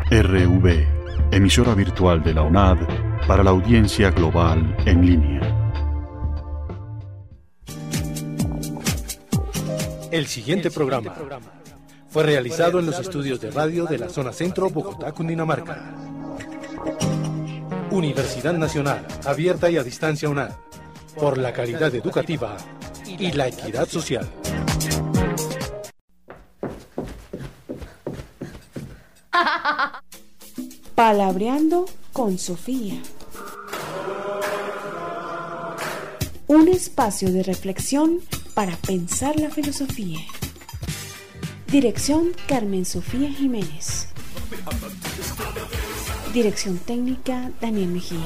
RV, emisora virtual de la UNAD para la audiencia global en línea. El siguiente programa fue realizado en los estudios de radio de la zona centro, Bogotá, Cundinamarca. Universidad Nacional, abierta y a distancia UNAD, por la calidad educativa y la equidad social. Palabreando con Sofía. Un espacio de reflexión para pensar la filosofía. Dirección Carmen Sofía Jiménez. Dirección técnica Daniel Mejía.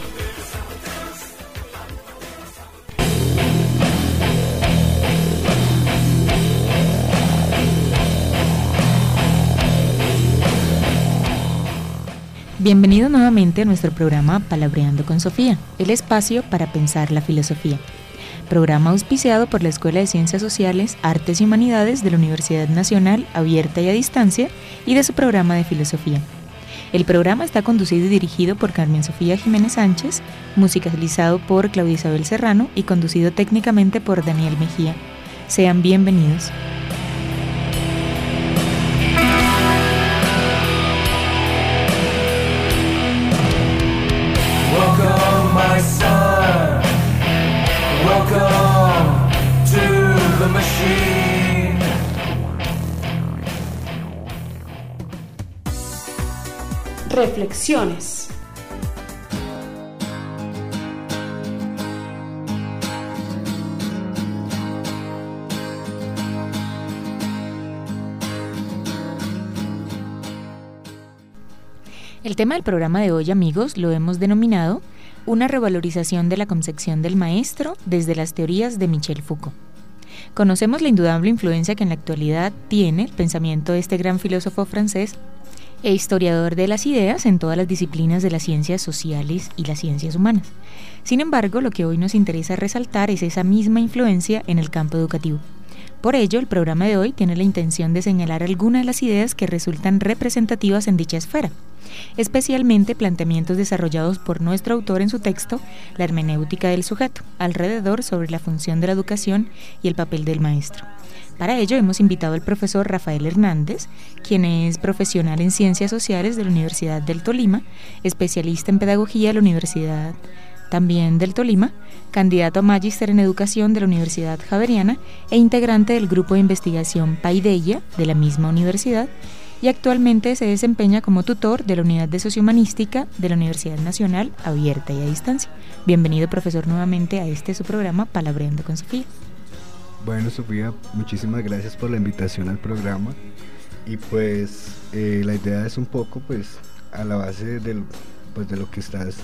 Bienvenido nuevamente a nuestro programa Palabreando con Sofía, el espacio para pensar la filosofía. Programa auspiciado por la Escuela de Ciencias Sociales, Artes y Humanidades de la Universidad Nacional, abierta y a distancia, y de su programa de filosofía. El programa está conducido y dirigido por Carmen Sofía Jiménez Sánchez, musicalizado por Claudia Isabel Serrano y conducido técnicamente por Daniel Mejía. Sean bienvenidos. Welcome, my son. Welcome to the machine. Reflexiones. El tema del programa de hoy, amigos, lo hemos denominado una revalorización de la concepción del maestro desde las teorías de Michel Foucault. Conocemos la indudable influencia que en la actualidad tiene el pensamiento de este gran filósofo francés e historiador de las ideas en todas las disciplinas de las ciencias sociales y las ciencias humanas. Sin embargo, lo que hoy nos interesa resaltar es esa misma influencia en el campo educativo. Por ello, el programa de hoy tiene la intención de señalar algunas de las ideas que resultan representativas en dicha esfera, especialmente planteamientos desarrollados por nuestro autor en su texto La hermenéutica del sujeto, alrededor sobre la función de la educación y el papel del maestro. Para ello hemos invitado al profesor Rafael Hernández, quien es profesional en Ciencias Sociales de la Universidad del Tolima, especialista en Pedagogía de la Universidad también del Tolima, candidato a Magíster en Educación de la Universidad Javeriana e integrante del grupo de investigación Paideia de la misma universidad, y actualmente se desempeña como tutor de la Unidad de Sociohumanística de la Universidad Nacional, abierta y a distancia. Bienvenido, profesor, nuevamente a su programa Palabreando con Sofía. Bueno, Sofía, muchísimas gracias por la invitación al programa. Y pues la idea es un poco pues a la base de lo que estás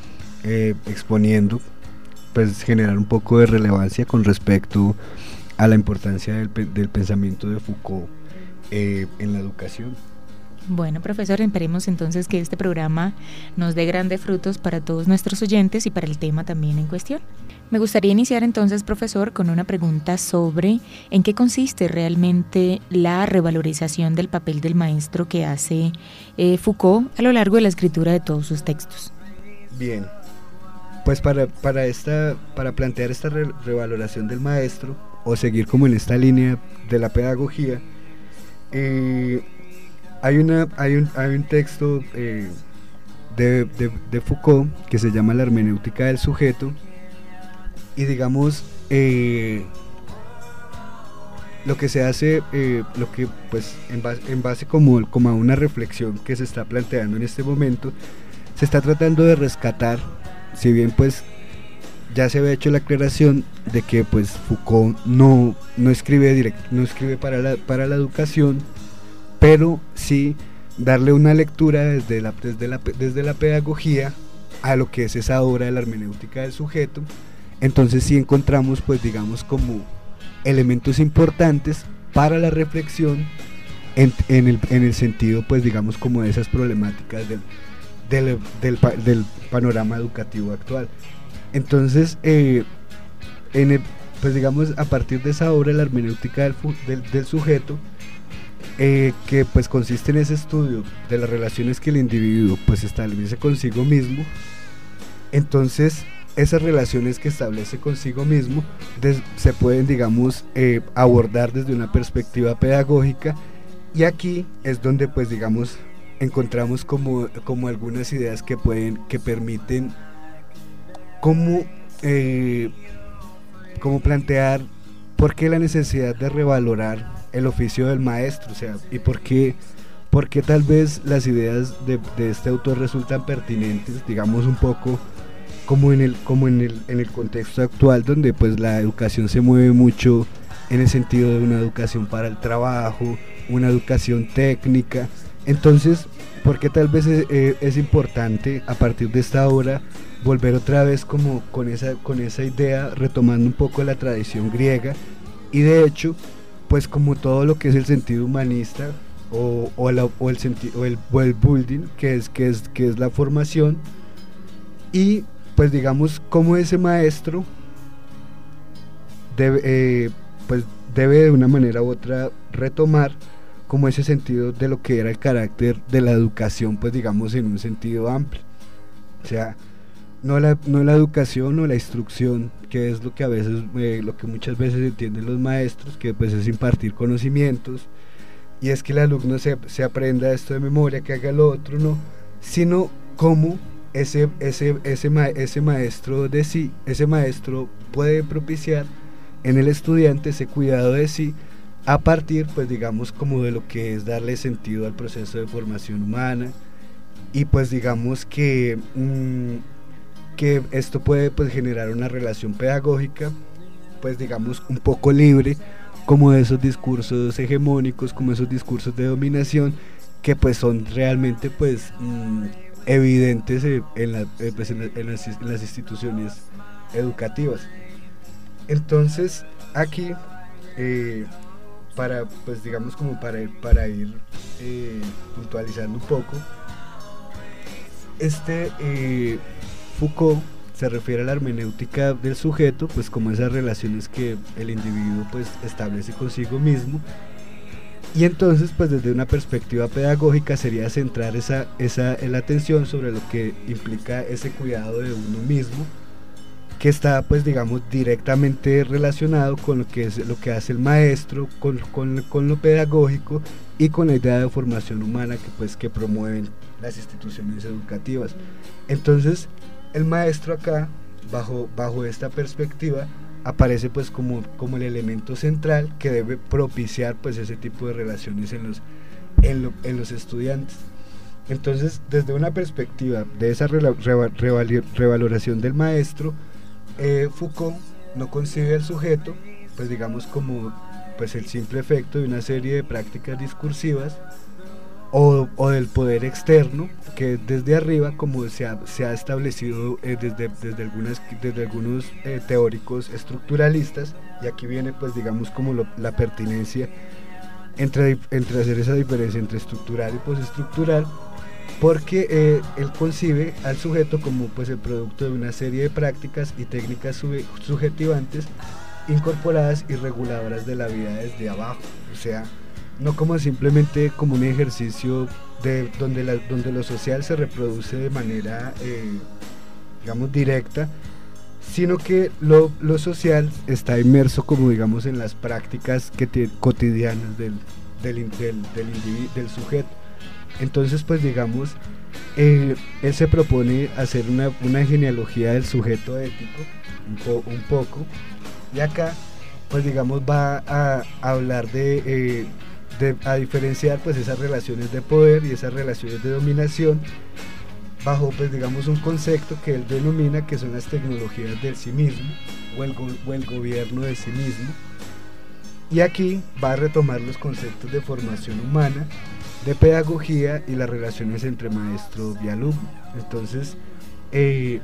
exponiendo, pues generar un poco de relevancia con respecto a la importancia del pensamiento de Foucault en la educación. Bueno, profesor, esperemos entonces que este programa nos dé grandes frutos para todos nuestros oyentes y para el tema también en cuestión. Me gustaría iniciar entonces, profesor, con una pregunta sobre en qué consiste realmente la revalorización del papel del maestro que hace Foucault a lo largo de la escritura de todos sus textos. Bien, pues para plantear esta revaloración del maestro, o seguir como en esta línea de la pedagogía, hay un texto de Foucault que se llama La hermenéutica del sujeto, y digamos lo que se hace, lo que pues en base como a una reflexión que se está planteando en este momento, se está tratando de rescatar, si bien pues ya se había hecho la aclaración de que pues Foucault no escribe para la educación, pero sí darle una lectura desde la pedagogía a lo que es esa obra de la hermenéutica del sujeto. Entonces sí encontramos pues digamos como elementos importantes para la reflexión en el sentido pues digamos como de esas problemáticas del panorama educativo actual. Entonces pues digamos a partir de esa obra, la hermenéutica del sujeto, que pues consiste en ese estudio de las relaciones que el individuo pues establece consigo mismo. Entonces esas relaciones que establece consigo mismo se pueden, digamos, abordar desde una perspectiva pedagógica, y aquí es donde pues digamos encontramos como algunas ideas que permiten como plantear por qué la necesidad de revalorar el oficio del maestro, o sea, y por qué tal vez las ideas de este autor resultan pertinentes, digamos, un poco como en el contexto actual, donde pues la educación se mueve mucho en el sentido de una educación para el trabajo, una educación técnica. Entonces, ¿por qué tal vez es importante a partir de esta obra volver otra vez como con esa idea, retomando un poco la tradición griega? Y de hecho, pues como todo lo que es el sentido humanista o el building, que es la formación, y pues digamos como ese maestro debe de una manera u otra retomar como ese sentido de lo que era el carácter de la educación, pues digamos en un sentido amplio, o sea, no la educación o la instrucción, que es lo que a veces, lo que muchas veces entienden los maestros, que pues es impartir conocimientos, y es que el alumno se aprenda esto de memoria, que haga lo otro, no, sino cómo ese maestro de sí, ese maestro puede propiciar en el estudiante ese cuidado de sí, a partir pues digamos como de lo que es darle sentido al proceso de formación humana, y pues digamos que esto puede pues generar una relación pedagógica pues digamos un poco libre como de esos discursos hegemónicos, como esos discursos de dominación que pues son realmente pues evidentes en las instituciones educativas. Entonces aquí para pues digamos como para ir puntualizando un poco, Foucault se refiere a la hermenéutica del sujeto pues como esas relaciones que el individuo pues establece consigo mismo, y entonces pues desde una perspectiva pedagógica sería centrar la atención sobre lo que implica ese cuidado de uno mismo, que está pues digamos directamente relacionado con lo que hace el maestro, con lo pedagógico y con la idea de formación humana que promueven las instituciones educativas. Entonces el maestro acá bajo esta perspectiva aparece pues como el elemento central que debe propiciar pues ese tipo de relaciones en los estudiantes. Entonces desde una perspectiva de esa revaloración del maestro, Foucault no concibe al sujeto pues digamos como pues el simple efecto de una serie de prácticas discursivas o del poder externo que desde arriba, como se ha establecido desde algunos teóricos estructuralistas, y aquí viene pues digamos como la pertinencia entre hacer esa diferencia entre estructural y postestructural, porque él concibe al sujeto como pues el producto de una serie de prácticas y técnicas subjetivantes incorporadas y reguladoras de la vida desde abajo, o sea, no como simplemente como un ejercicio donde lo social se reproduce de manera digamos directa, sino que lo social está inmerso como digamos en las prácticas cotidianas del sujeto. Entonces pues digamos él se propone hacer una genealogía del sujeto ético un poco, y acá pues digamos va a hablar a diferenciar pues esas relaciones de poder y esas relaciones de dominación bajo pues digamos un concepto que él denomina que son las tecnologías del sí mismo o el gobierno de sí mismo, y aquí va a retomar los conceptos de formación humana, de pedagogía y las relaciones entre maestro y alumno. Entonces él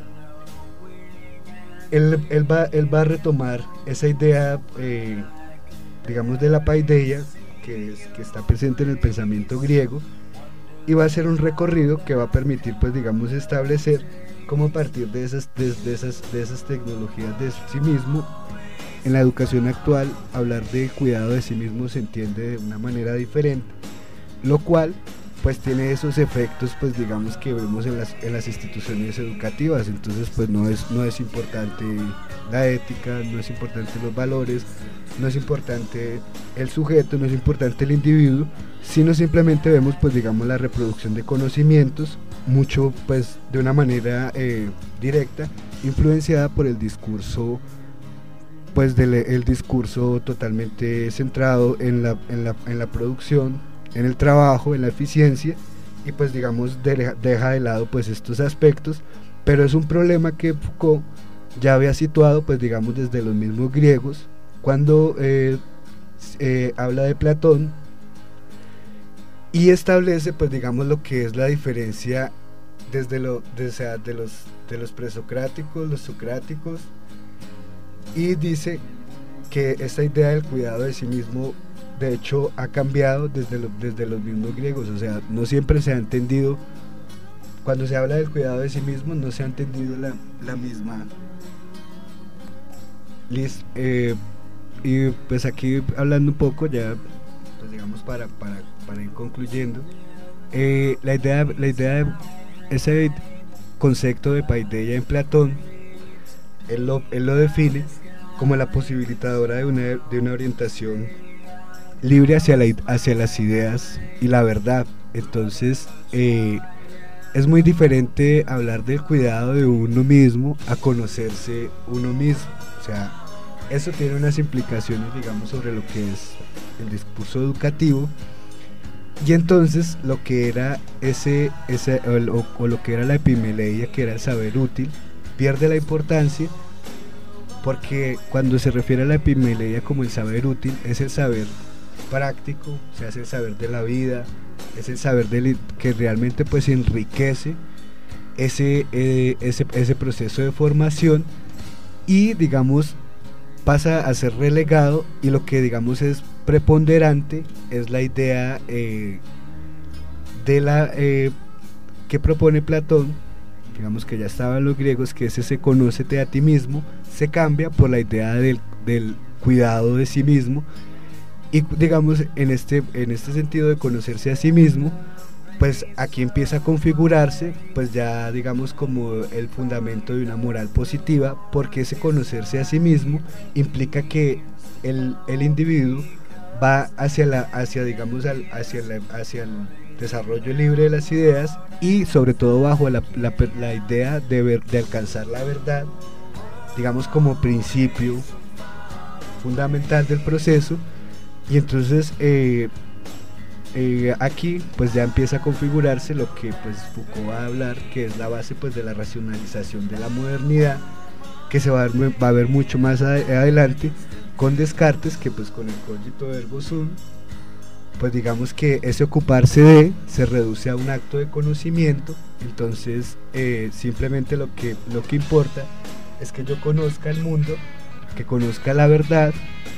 va a retomar esa idea digamos de la paideia que está presente en el pensamiento griego, y va a hacer un recorrido que va a permitir pues digamos establecer cómo a partir de esas tecnologías de sí mismo en la educación actual hablar de cuidado de sí mismo se entiende de una manera diferente, lo cual pues tiene esos efectos, pues digamos, que vemos en las instituciones educativas. Entonces pues no es importante la ética, no es importante los valores, no es importante el sujeto, no es importante el individuo, sino simplemente vemos, pues digamos, la reproducción de conocimientos, mucho pues de una manera directa, influenciada por el discurso, pues el discurso totalmente centrado en la producción, en el trabajo, en la eficiencia, y pues digamos deja de lado pues estos aspectos. Pero es un problema que Foucault ya había situado, pues digamos, desde los mismos griegos, cuando habla de Platón y establece, pues digamos, lo que es la diferencia de los presocráticos, los socráticos, y dice que esta idea del cuidado de sí mismo de hecho ha cambiado desde los mismos griegos. O sea, no siempre se ha entendido, cuando se habla del cuidado de sí mismo, no se ha entendido la misma. Y pues aquí hablando un poco ya, pues digamos, para ir concluyendo, la idea de ese concepto de paideia en Platón, él lo define como la posibilitadora de una orientación libre hacia las ideas y la verdad. Entonces es muy diferente hablar del cuidado de uno mismo a conocerse uno mismo. O sea, eso tiene unas implicaciones, digamos, sobre lo que es el discurso educativo. Y entonces lo que era lo que era la epimeleia, que era el saber útil, pierde la importancia, porque cuando se refiere a la epimeleia como el saber útil, es el saber práctico, o sea, es el saber de la vida, es el saber que realmente pues enriquece ese proceso de formación, y digamos pasa a ser relegado, y lo que digamos es preponderante es la idea que propone Platón, digamos, que ya estaban los griegos, que es ese conócete a ti mismo, se cambia por la idea del cuidado de sí mismo. Y digamos, en este sentido de conocerse a sí mismo, pues aquí empieza a configurarse, pues ya digamos, como el fundamento de una moral positiva, porque ese conocerse a sí mismo implica que el individuo va hacia el desarrollo libre de las ideas, y sobre todo bajo la idea de alcanzar la verdad, digamos, como principio fundamental del proceso. Y entonces aquí pues ya empieza a configurarse lo que pues Foucault va a hablar, que es la base pues de la racionalización de la modernidad, que se va a ver mucho más adelante con Descartes, que pues con el cogito ergo sum, pues digamos que ese ocuparse de se reduce a un acto de conocimiento. Entonces simplemente lo que importa es que yo conozca el mundo, que conozca la verdad,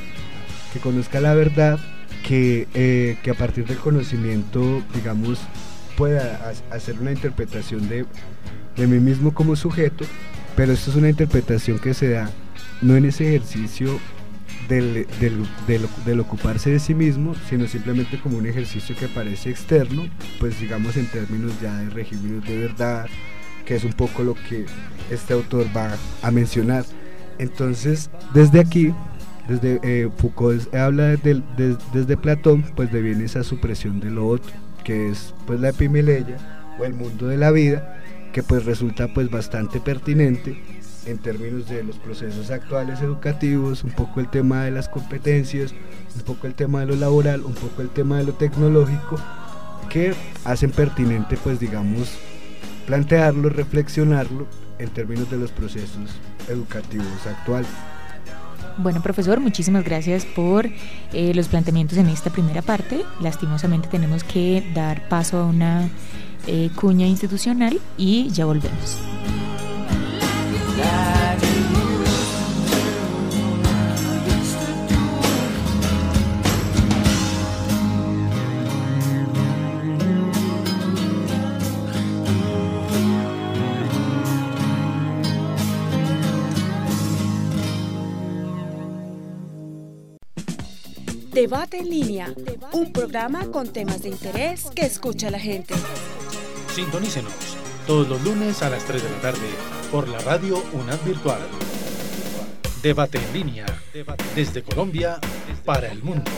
que a partir del conocimiento, digamos, pueda hacer una interpretación de mí mismo como sujeto. Pero esto es una interpretación que se da no en ese ejercicio del ocuparse de sí mismo, sino simplemente como un ejercicio que parece externo, pues digamos en términos ya de regímenes de verdad, que es un poco lo que este autor va a mencionar. Entonces, desde aquí, desde Foucault habla desde Platón, pues deviene esa supresión de lo otro, que es pues la epimeleia o el mundo de la vida, que pues resulta pues bastante pertinente en términos de los procesos actuales educativos, un poco el tema de las competencias, un poco el tema de lo laboral, un poco el tema de lo tecnológico, que hacen pertinente pues digamos plantearlo, reflexionarlo en términos de los procesos educativos actuales. Bueno, profesor, muchísimas gracias por los planteamientos en esta primera parte. Lastimosamente tenemos que dar paso a una cuña institucional y ya volvemos. Debate en línea, un programa con temas de interés que escucha la gente. Sintonícenos todos los lunes a las 3 de la tarde por la radio UNAD Virtual. Debate en línea, desde Colombia para el mundo.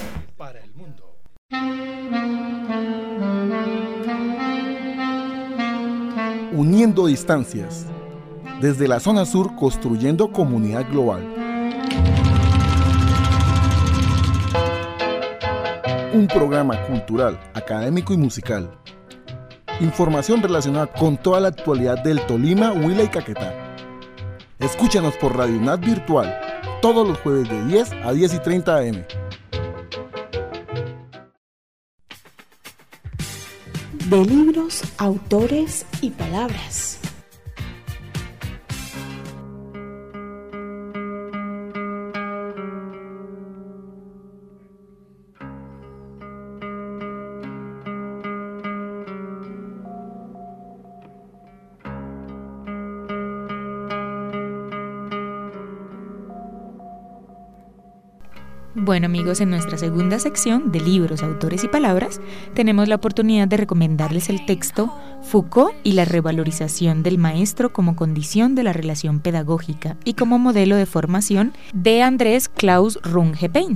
Uniendo distancias. Desde la zona sur, construyendo comunidad global. Un programa cultural, académico y musical. Información relacionada con toda la actualidad del Tolima, Huila y Caquetá. Escúchanos por Radio UNAD Virtual, todos los jueves de 10 a 10:30 am. De libros, autores y palabras. Bueno amigos, en nuestra segunda sección de libros, autores y palabras, tenemos la oportunidad de recomendarles el texto Foucault y la revalorización del maestro como condición de la relación pedagógica y como modelo de formación de Andrés Klaus Runge-Peine.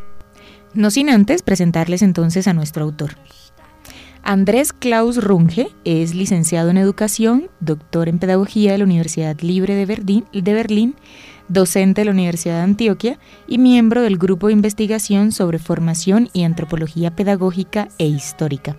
No sin antes presentarles entonces a nuestro autor. Andrés Klaus Runge es licenciado en Educación, doctor en Pedagogía de la Universidad Libre de Berlín, docente de la Universidad de Antioquia y miembro del Grupo de Investigación sobre Formación y Antropología Pedagógica e Histórica.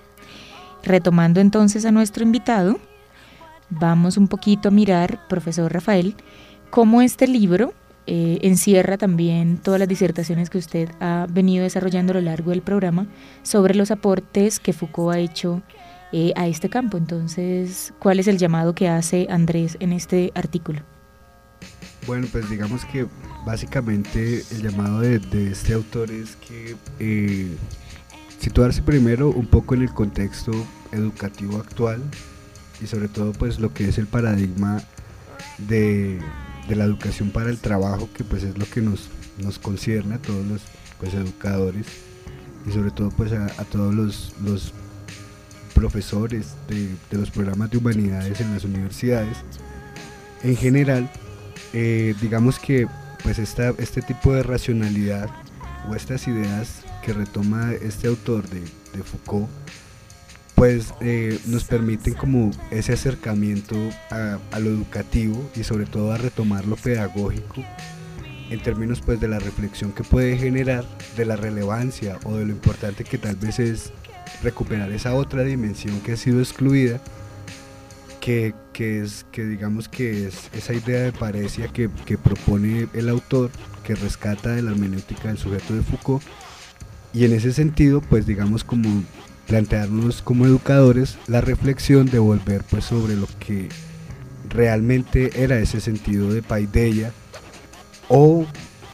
Retomando entonces a nuestro invitado, vamos un poquito a mirar, profesor Rafael, cómo este libro encierra también todas las disertaciones que usted ha venido desarrollando a lo largo del programa sobre los aportes que Foucault ha hecho a este campo. Entonces, ¿cuál es el llamado que hace Andrés en este artículo? Bueno, pues digamos que básicamente el llamado de este autor es que situarse primero un poco en el contexto educativo actual y sobre todo pues lo que es el paradigma de la educación para el trabajo, que pues es lo que nos concierne a todos los pues educadores y sobre todo pues a todos los profesores de los programas de humanidades en las universidades en general. Digamos que pues este tipo de racionalidad o estas ideas que retoma este autor de Foucault pues nos permiten como ese acercamiento a lo educativo y sobre todo a retomar lo pedagógico en términos pues de la reflexión que puede generar, de la relevancia o de lo importante que tal vez es recuperar esa otra dimensión que ha sido excluida, que digamos que es esa idea de paresia que propone el autor, que rescata de la hermenéutica del sujeto de Foucault, y en ese sentido pues digamos como plantearnos como educadores la reflexión de volver pues sobre lo que realmente era ese sentido de paideia o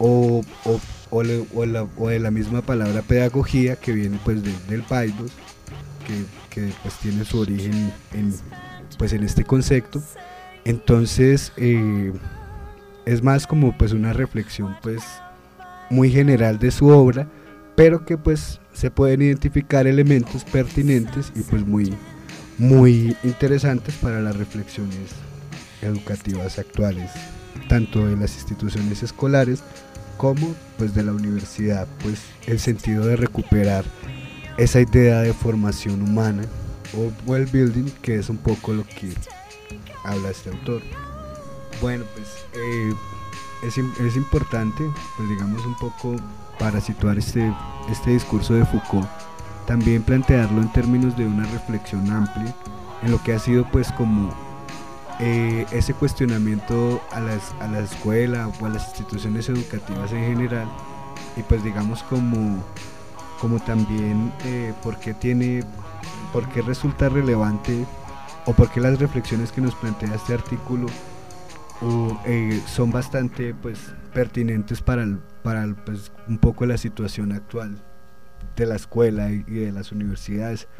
de la misma palabra pedagogía que viene pues del paidos, que pues tiene su origen en este concepto. Entonces es más como pues una reflexión pues muy general de su obra, pero que pues se pueden identificar elementos pertinentes y pues muy interesantes para las reflexiones educativas actuales, tanto de las instituciones escolares como pues de la universidad, pues el sentido de recuperar esa idea de formación humana o well building, que es un poco lo que habla este autor. Bueno, pues es importante, pues digamos un poco para situar este discurso de Foucault, también plantearlo en términos de una reflexión amplia en lo que ha sido pues como ese cuestionamiento a la escuela o a las instituciones educativas en general, y pues digamos como también por qué resulta relevante o por qué las reflexiones que nos plantea este artículo son bastante pues pertinentes para pues, un poco la situación actual de la escuela y de las universidades.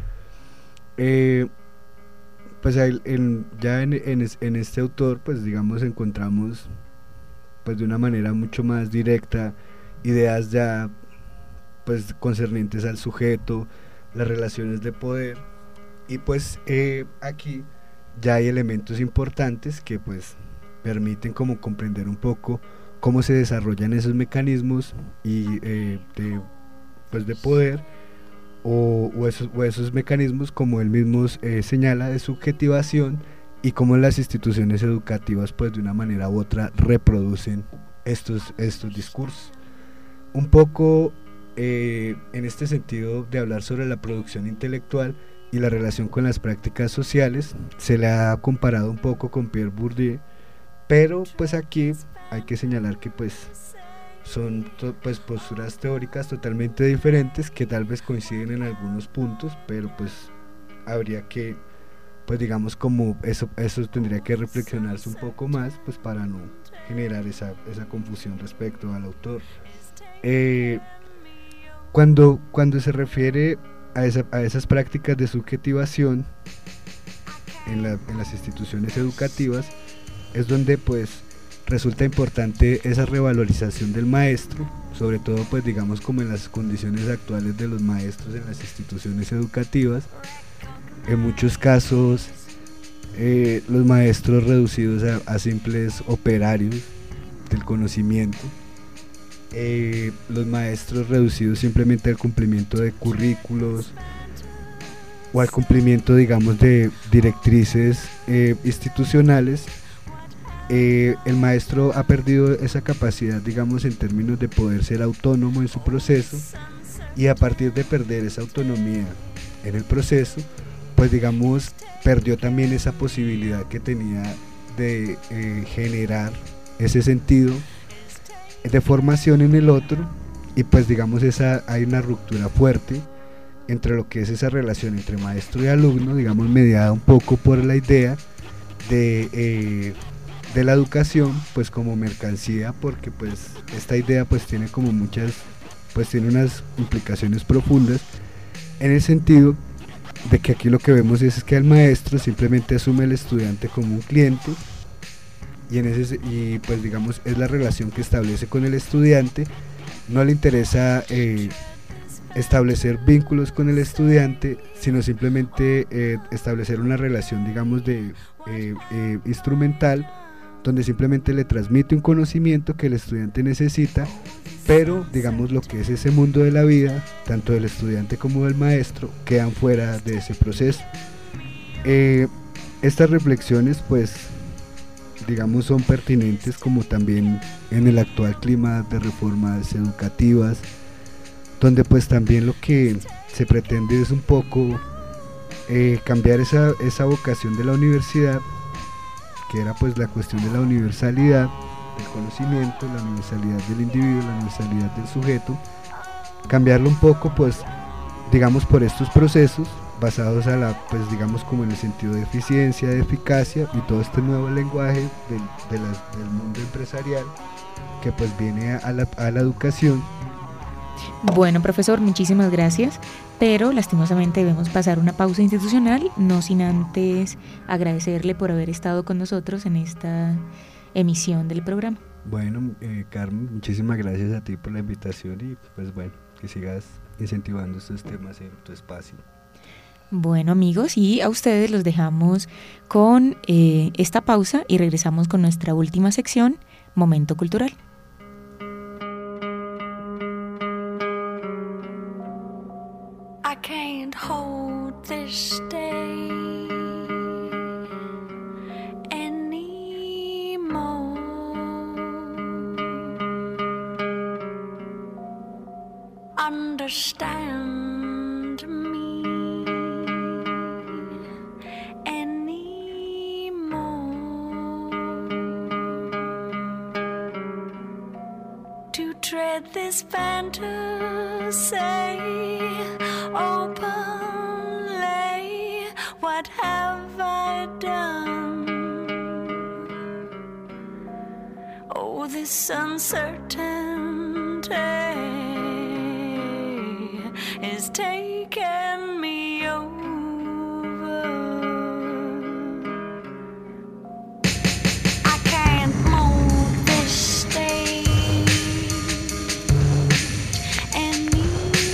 Pues ya en este autor pues digamos encontramos pues de una manera mucho más directa ideas ya pues concernientes al sujeto, las relaciones de poder, y pues aquí ya hay elementos importantes que pues permiten como comprender un poco cómo se desarrollan esos mecanismos y de poder o esos mecanismos, como él mismo señala, de subjetivación, y cómo las instituciones educativas pues de una manera u otra reproducen estos discursos. Un poco en este sentido de hablar sobre la producción intelectual y la relación con las prácticas sociales, se le ha comparado un poco con Pierre Bourdieu, pero pues aquí hay que señalar que pues son pues posturas teóricas totalmente diferentes, que tal vez coinciden en algunos puntos, pero pues habría que, pues digamos, como eso tendría que reflexionarse un poco más, pues para no generar esa confusión respecto al autor. Cuando se refiere a esas prácticas de subjetivación en las instituciones educativas, es donde pues resulta importante esa revalorización del maestro, sobre todo pues digamos como en las condiciones actuales de los maestros en las instituciones educativas. En muchos casos los maestros reducidos a simples operarios del conocimiento, los maestros reducidos simplemente al cumplimiento de currículos o al cumplimiento, digamos, de directrices institucionales. El maestro ha perdido esa capacidad, digamos, en términos de poder ser autónomo en su proceso, y a partir de perder esa autonomía en el proceso, pues digamos, perdió también esa posibilidad que tenía de generar ese sentido de formación en el otro, y pues digamos hay una ruptura fuerte entre lo que es esa relación entre maestro y alumno, digamos mediada un poco por la idea de la educación pues como mercancía, porque pues esta idea pues tiene como tiene unas implicaciones profundas, en el sentido de que aquí lo que vemos es que el maestro simplemente asume al estudiante como un cliente, y pues digamos es la relación que establece con el estudiante. No le interesa establecer vínculos con el estudiante, sino simplemente establecer una relación, digamos, de instrumental, donde simplemente le transmite un conocimiento que el estudiante necesita, pero digamos lo que es ese mundo de la vida, tanto del estudiante como del maestro, quedan fuera de ese proceso. Estas reflexiones pues digamos son pertinentes como también en el actual clima de reformas educativas, donde pues también lo que se pretende es un poco cambiar esa vocación de la universidad, que era pues la cuestión de la universalidad del conocimiento, la universalidad del individuo, la universalidad del sujeto, cambiarlo un poco pues digamos por estos procesos basados pues digamos como en el sentido de eficiencia, de eficacia, y todo este nuevo lenguaje del mundo empresarial que pues viene a la educación. Bueno, profesor, muchísimas gracias, pero lastimosamente debemos pasar una pausa institucional, no sin antes agradecerle por haber estado con nosotros en esta emisión del programa. Bueno, Carmen, muchísimas gracias a ti por la invitación, y pues bueno, que sigas incentivando estos temas en tu espacio. Bueno, amigos, y a ustedes los dejamos con esta pausa y regresamos con nuestra última sección, Momento Cultural. I can't hold this day anymore. Understand me anymore. To tread this fantasy openly, what have I done? Oh, this uncertainty is taking me over. I can't move this stage anymore.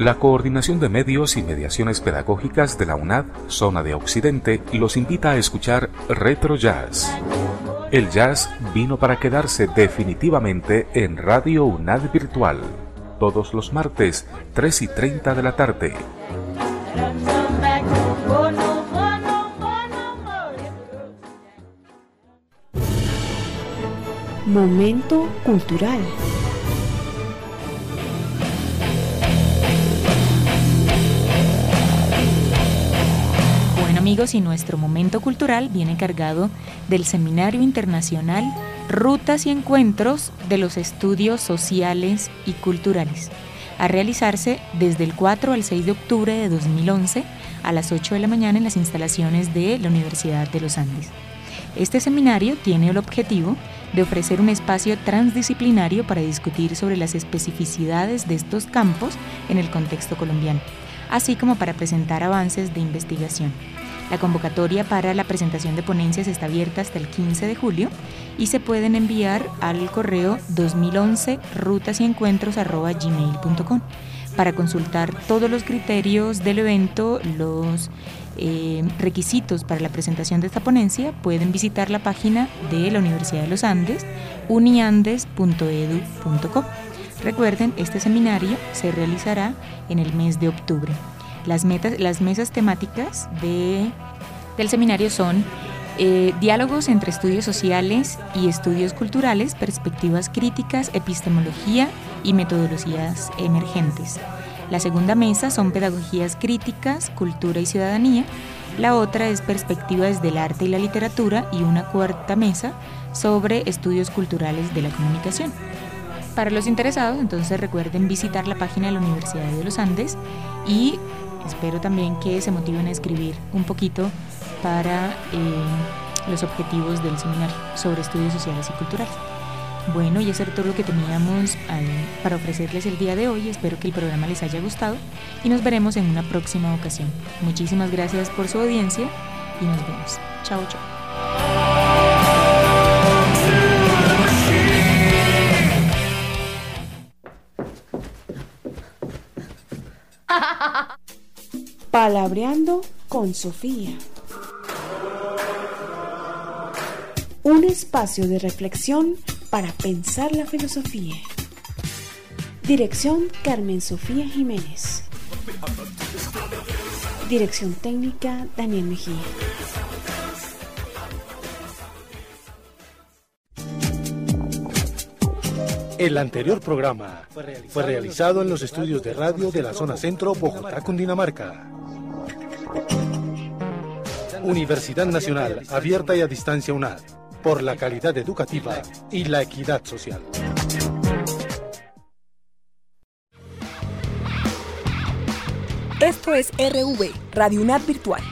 La Coordinación de Medios y Mediaciones Pedagógicas de la UNAD, Zona de Occidente, los invita a escuchar Retro Jazz. El jazz vino para quedarse definitivamente en Radio UNAD Virtual, todos los martes, 3:30 de la tarde. Momento cultural. Bueno amigos, y nuestro momento cultural viene cargado del Seminario Internacional Rutas y Encuentros de los Estudios Sociales y Culturales, a realizarse desde el 4 al 6 de octubre de 2011 a las 8 de la mañana en las instalaciones de la Universidad de los Andes. Este seminario tiene el objetivo de ofrecer un espacio transdisciplinario para discutir sobre las especificidades de estos campos en el contexto colombiano, así como para presentar avances de investigación. La convocatoria para la presentación de ponencias está abierta hasta el 15 de julio y se pueden enviar al correo 2011rutasencuentros@gmail.com. Para consultar todos los criterios del evento, los requisitos para la presentación de esta ponencia, pueden visitar la página de la Universidad de los Andes, uniandes.edu.co. Recuerden, este seminario se realizará en el mes de octubre. Las mesas temáticas del seminario son diálogos entre estudios sociales y estudios culturales, perspectivas críticas, epistemología y metodologías emergentes. La segunda mesa son pedagogías críticas, cultura y ciudadanía. La otra es perspectivas del arte y la literatura, y una cuarta mesa sobre estudios culturales de la comunicación. Para los interesados, entonces recuerden visitar la página de la Universidad de los Andes, y espero también que se motiven a escribir un poquito para los objetivos del seminario sobre estudios sociales y culturales. Bueno, y eso era todo lo que teníamos para ofrecerles el día de hoy. Espero que el programa les haya gustado y nos veremos en una próxima ocasión. Muchísimas gracias por su audiencia y nos vemos. Chao, chao. Palabreando con Sofía. Un espacio de reflexión para pensar la filosofía. Dirección: Carmen Sofía Jiménez. Dirección técnica: Daniel Mejía. El anterior programa fue realizado en los estudios de radio de la zona centro, Bogotá, Cundinamarca. Universidad Nacional, abierta y a distancia UNAD, por la calidad educativa y la equidad social. Esto es RV, Radio UNAD Virtual.